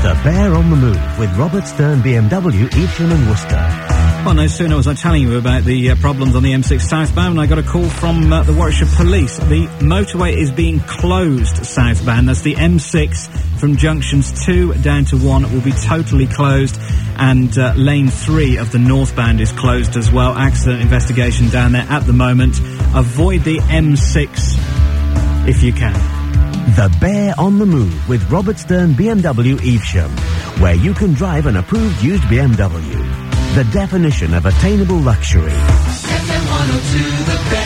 The Bear on the Move with Robert Stern BMW, Evesham and Worcester. Well, no sooner was I telling you about the problems on the M6 southbound, I got a call from the Warwickshire Police. The motorway is being closed southbound. That's the M6 from junctions 2 down to 1 will be totally closed, and lane 3 of the northbound is closed as well. Accident investigation down there at the moment. Avoid the M6 if you can. The Bear on the Move with Robert Stern BMW Evesham, where you can drive an approved used BMW. The definition of attainable luxury. FM 102 The Bear.